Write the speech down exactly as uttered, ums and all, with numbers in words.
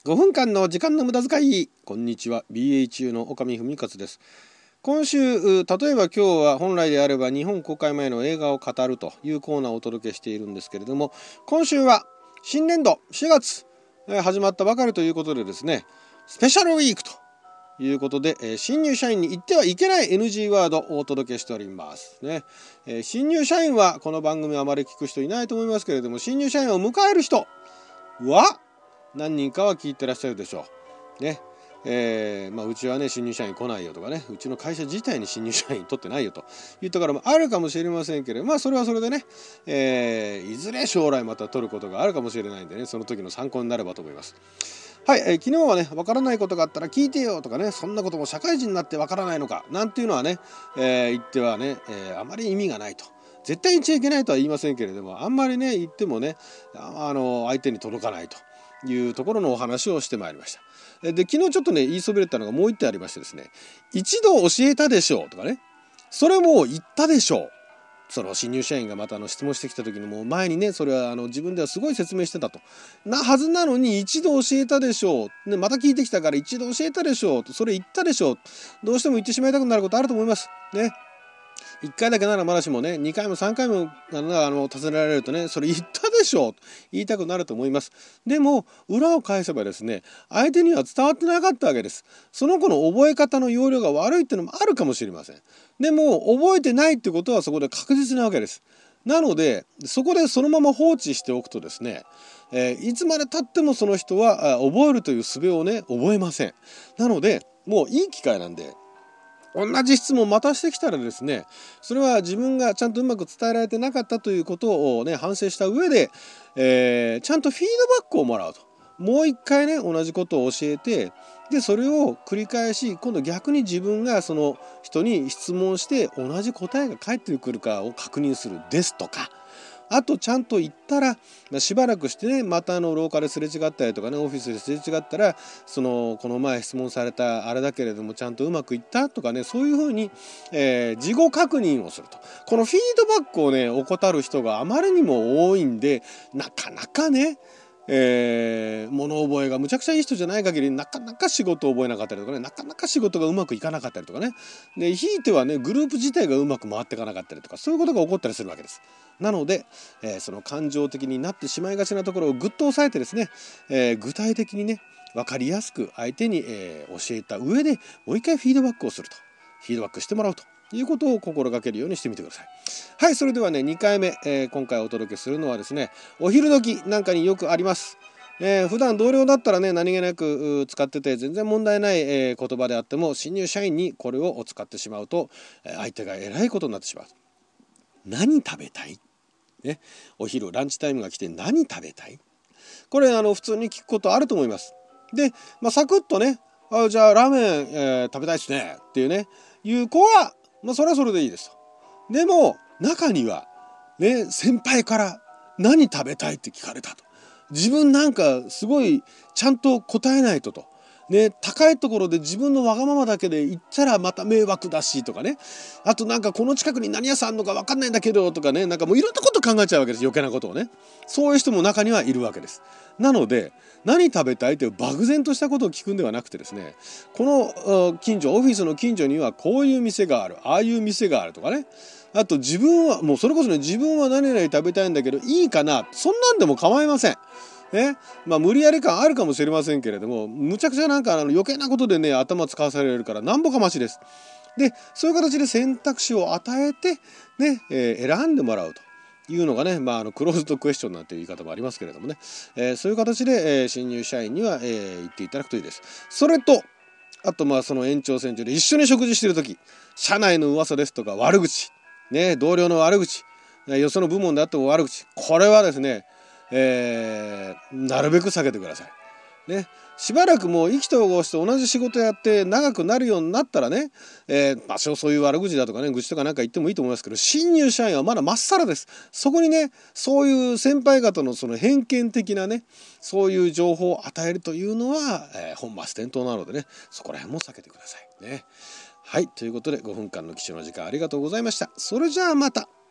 ごふんかんの時間の無駄遣い。こんにちは、 ビーエイチユー の岡見文勝です。今週、例えば今日は本来であれば日本公開前の映画を語るというコーナーをお届けしているんですけれども、今週は新年度しがつ始まったばかりということでですね、スペシャルウィークということで、新入社員に言ってはいけない エヌジー ワードをお届けしておりますね。新入社員はこの番組あまり聞く人いないと思いますけれども、新入社員を迎える人は何人かは聞いてらっしゃるでしょうね。えーまあ、うちはね新入社員来ないよとかね、うちの会社自体に新入社員取ってないよというところもあるかもしれませんけれど、まあそれはそれでね、えー、いずれ将来また取ることがあるかもしれないんでね、その時の参考になればと思います。はい、えー、昨日はね、わからないことがあったら聞いてよとかね、そんなことも社会人になってわからないのかなんていうのはね、えー、言ってはね、えー、あまり意味がないと。絶対言っちゃいけないとは言いませんけれども、あんまりね言ってもね、あの相手に届かないというところのお話をしてまいりました。で、昨日ちょっとね言いそびれたのがもう一点ありましてですね、一度教えたでしょうとかね、それも言ったでしょう。その新入社員がまたあの質問してきた時にも前にね、それはあの自分ではすごい説明してたとなはずなのに、一度教えたでしょう、ね、また聞いてきたから一度教えたでしょう、それ言ったでしょう、どうしても言ってしまいたくなることあると思いますね。いっかいだけならまだしもね、にかいもさんかいもあのあの尋ねられるとね、それ言ったでしょ言いたくなると思います。でも裏を返せばですね、相手には伝わってなかったわけです。その子の覚え方の要領が悪いっていうのもあるかもしれません。でも覚えてないってことはそこで確実なわけです。なのでそこでそのまま放置しておくとですね、えー、いつまで経ってもその人は覚えるという術をね覚えません。なのでもういい機会なんで、同じ質問またしてきたらですね、それは自分がちゃんとうまく伝えられてなかったということをね反省した上で、えー、ちゃんとフィードバックをもらうと。もう一回ね同じことを教えて、でそれを繰り返し、今度逆に自分がその人に質問して同じ答えが返ってくるかを確認するですとか、あとちゃんと言ったらしばらくしてね、またあの廊下ですれ違ったりとかね、オフィスですれ違ったら、そのこの前質問されたあれだけれどもちゃんとうまくいったとかね、そういうふうに、えー、事後確認をすると。このフィードバックをね怠る人があまりにも多いんで、なかなかねえー、物覚えがむちゃくちゃいい人じゃない限りなかなか仕事を覚えなかったりとかね、なかなか仕事がうまくいかなかったりとかね、でひいてはねグループ自体がうまく回っていかなかったりとか、そういうことが起こったりするわけです。なので、えー、その感情的になってしまいがちなところをぐっと抑えてですね、えー、具体的にね分かりやすく相手に、えー、教えた上でもう一回フィードバックをすると、フィードバックしてもらうということを心がけるようにしてみてください。はい、それではねにかいめ、えー、今回お届けするのはですね、お昼時なんかによくあります。えー、普段同僚だったらね何気なく使ってて全然問題ない、えー、言葉であっても、新入社員にこれを使ってしまうと、えー、相手がえらいことになってしまう。何食べたい、ね、お昼ランチタイムが来て何食べたい、これあの普通に聞くことあると思います。で、まあ、サクッとね、あじゃあラーメン、えー、食べたいですねっていうねいう子は、まあ、それはそれでいいですと。でも中にはね、先輩から何食べたいって聞かれたと、自分なんかすごいちゃんと答えないととね、高いところで自分のわがままだけで言ったらまた迷惑だしとかね、あとなんかこの近くに何屋さんあんのか分かんないんだけどとかね、なんかもういろんなこと考えちゃうわけです。余計なことをね、そういう人も中にはいるわけです。なので何食べたいという漠然としたことを聞くんではなくてですね、この近所オフィスの近所にはこういう店がある、ああいう店があるとかね、あと自分はもうそれこそね、自分は何々食べたいんだけどいいかな、そんなんでも構いませんね。まあ無理やり感あるかもしれませんけれども、むちゃくちゃなんかあの余計なことでね頭使わされるからなんぼかましです。でそういう形で選択肢を与えてね、えー、選んでもらうというのがね、まあ、あのクローズドクエスチョンなんていう言い方もありますけれどもね、えー、そういう形で、えー、新入社員には、えー、言っていただくといいです。それとあとまあその延長線上で一緒に食事している時、社内の噂ですとか悪口ね、同僚の悪口、よその部門であっても悪口、これはですね、えー、なるべく避けてくださいね。しばらくもう意気投合して同じ仕事やって長くなるようになったらね、えー、多少そういう悪口だとかね、愚痴とかなんか言ってもいいと思いますけど、新入社員はまだまっさらです。そこにね、そういう先輩方のその偏見的なね、そういう情報を与えるというのは、えー、本末転倒なのでね、そこら辺も避けてくださいね。はい、ということでごふんかんの貴重な時間ありがとうございました。それじゃあまた。